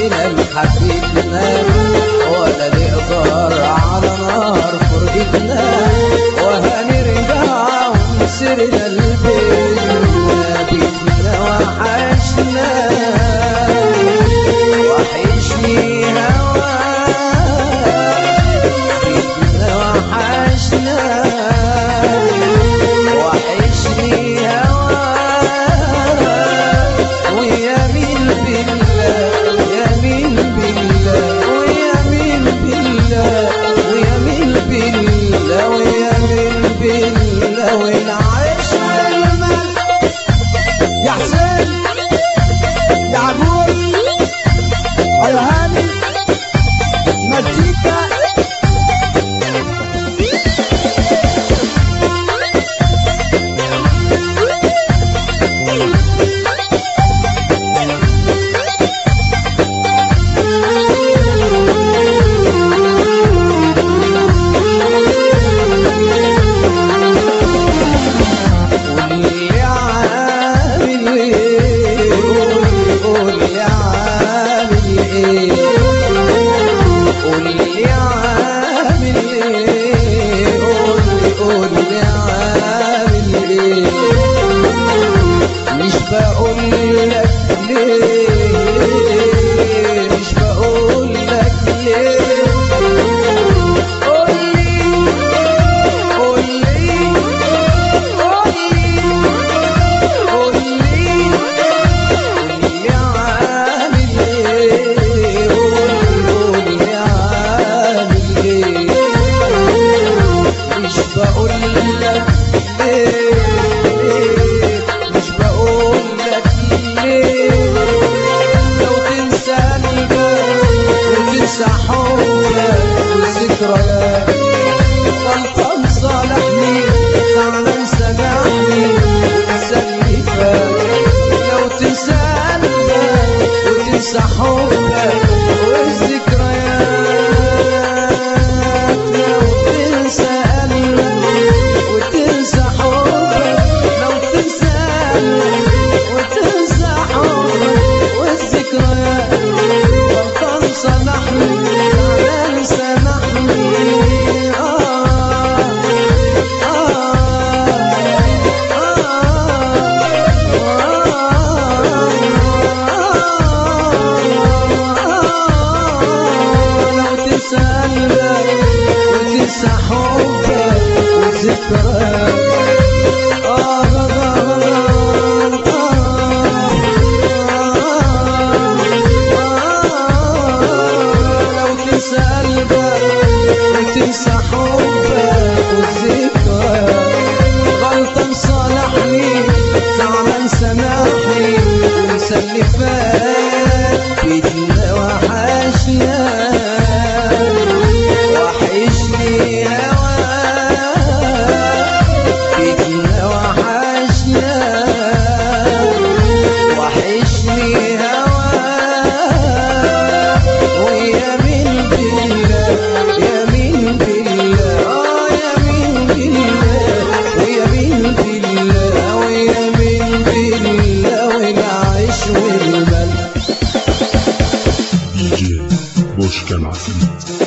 حبينا لحبيبنا ولا نقدر على نار فرقتنا، وهنرجع ونسرنا لبيتنا، بيتنا وحشنا وحشني هواك، بيتنا وحشنا وحشني هواك، ويمين بالله يمين بالله ويمين بالله ويمين بالله ويمين بالله، والعيش والمال يا حسين يا عبود يا هاني مزيكا غلطان صالحني زعلان سامحني وانسى اللي فات، لو تنساني وتنسى حبك والذكريات، لو تنسى قلبك وتنسى حبك، لو تنساني وتنسى حبك والذكريات، غلطان صالحني زعلان سامحني. وتنسى حبك وذكريات، لو تنسى قلبك وتنسى حبك والذكريات، غلطان صالحني زعلان سامحني وانسى اللي فات، بيتنا وحشنا وحشني هواك، بيتنا وحشنا وحشني هواك، ويمين بالله يمين بالله يمين بالله ويمين بالله ويمين بالله، والعيش والمال. DJ Boşkan Asli.